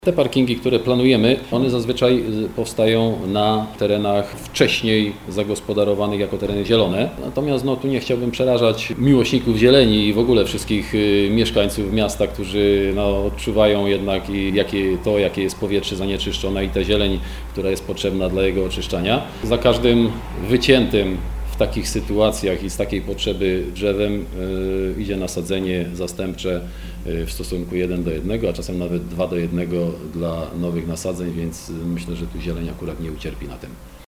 Te parkingi, które planujemy, one zazwyczaj powstają na terenach wcześniej zagospodarowanych jako tereny zielone. Natomiast tu nie chciałbym przerażać miłośników zieleni i w ogóle wszystkich mieszkańców miasta, którzy odczuwają jednak jakie jest powietrze zanieczyszczone i ta zieleń, która jest potrzebna dla jego oczyszczania. Za każdym wyciętym w takich sytuacjach i z takiej potrzeby drzewem idzie nasadzenie zastępcze w stosunku 1:1, a czasem nawet 2:1 dla nowych nasadzeń, więc myślę, że tu zieleń akurat nie ucierpi na tym.